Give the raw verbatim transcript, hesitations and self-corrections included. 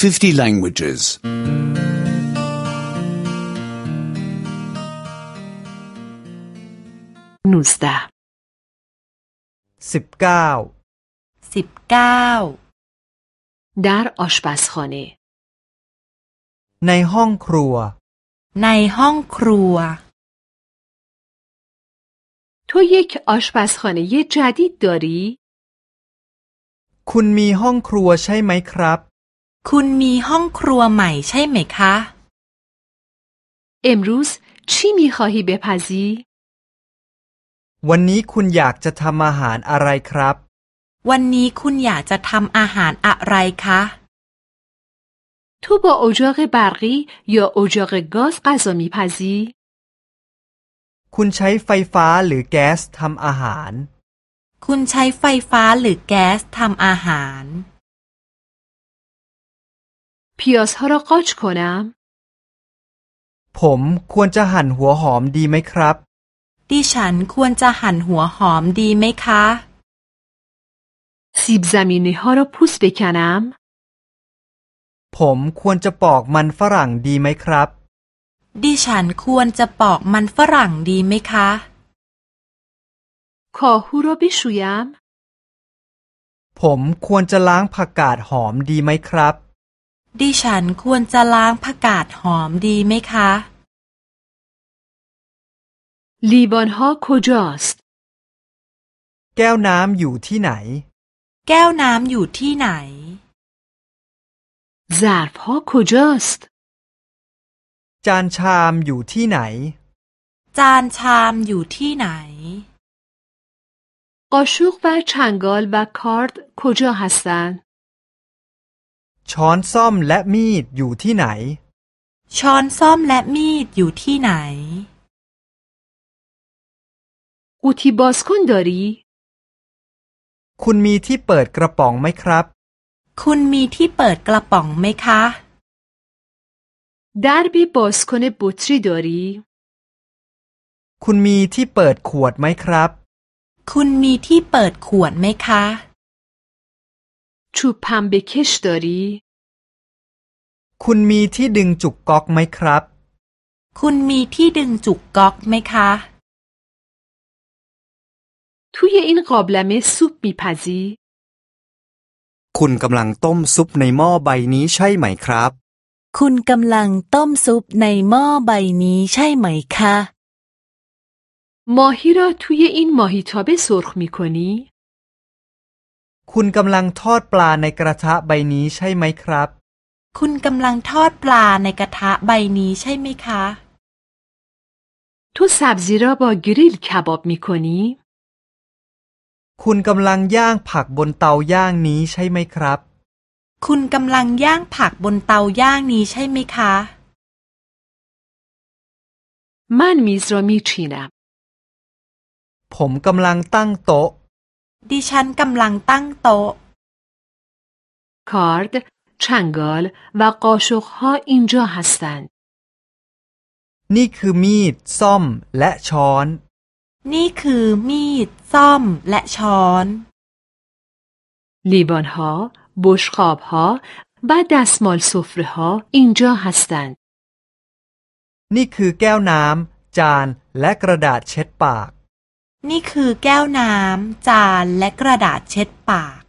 fifty languages. نوزده สิบเก้าสิบเก้า در آشپزخانه ในห้องครัวในห้องครัว تو یک آشپزخانه جدید داری؟ คุณมีห้องครัวใช่ไหมครับคุณมีห้องครัวใหม่ใช่ไหมคะ امروز چی می‌خواهی بپزی؟ วันนี้คุณอยากจะทำอาหารอะไรครับวันนี้คุณอยากจะทำอาหารอะไรคะ تو با اجاق برقی یا اجاق گاز غذا می‌پزی؟ คุณใช้ไฟฟ้าหรือแก๊สทำอาหารคุณใช้ไฟฟ้าหรือแก๊สทำอาหาร پیازها را قاچ کنم؟ ผมควรจะหั่นหัวหอมดีไหมครับดิฉันควรจะหั่นหัวหอมดีไหมคะ سیب زمینی ها را پوست بکنم؟ ผมควรจะปอกมันฝรั่งดีไหมครับดิฉันควรจะปอกมันฝรั่งดีไหมคะ کاهو را بشویم؟ ผมควรจะล้างผักกาดหอมดีไหมครับดิฉันควรจะล้างผักกาดหอมดีไหมคะ لیوان ها کجاست؟ แก้วน้ำอยู่ที่ไหนแก้วน้ำอยู่ที่ไหน ظرف ها کجاست؟ จานชามอยู่ที่ไหนจานชามอยู่ที่ไหน قاشق و چنگال و کارد کجا هستند؟ ช้อนส้อมและมีดอยู่ที่ไหนช้อนส้อมและมีดอยู่ที่ไหน قوطی بازکن داری؟ คุณมีที่เปิดกระป๋องไหมครับคุณมีที่เปิดกระป๋องไหมคะ درب بازکن بطری داری؟ คุณมีที่เปิดขวดไหมครับคุณมีที่เปิดขวดไหมคะ چوب پنبه کش داری؟ คุณมีที่ดึงจุกก๊อกไหมครับคุณมีที่ดึงจุกก๊อกไหมคะ توی این قابلمه سوپ میپزی؟ คุณกำลังต้มซุปในหม้อใบนี้ใช่ไหมครับคุณกำลังต้มซุปในหม้อใบนี้ใช่ไหมคะ ماهی را توی این ماهیتابه سرخ میکنی؟ คุณกำลังทอดปลาในกระทะใบนี้ใช่ไหมครับคุณกำลังทอดปลาในกระทะใบนี้ใช่ไหมคะ تو سبزی را با گریل کباب میکنی؟ คุณกำลังย่างผักบนเตาย่างนี้ใช่ไหมครับคุณกำลังย่างผักบนเตาย่างนี้ใช่ไหมคะ من میز را میچینم ผมกำลังตั้งโต๊ะดิฉันกำลังตั้งโต๊ะ کارد، چنگال و قاشق ها اینجا هستند นี่คือมีดส้อมและช้อนนี่คือมีดส้อมและช้อน لیوان ها، بشقاب ها و دستمال سفره ها اینجا هستند นี่คือแก้วน้ำจานและกระดาษเช็ดปากนี่คือแก้วน้ำจานและกระดาษเช็ดปาก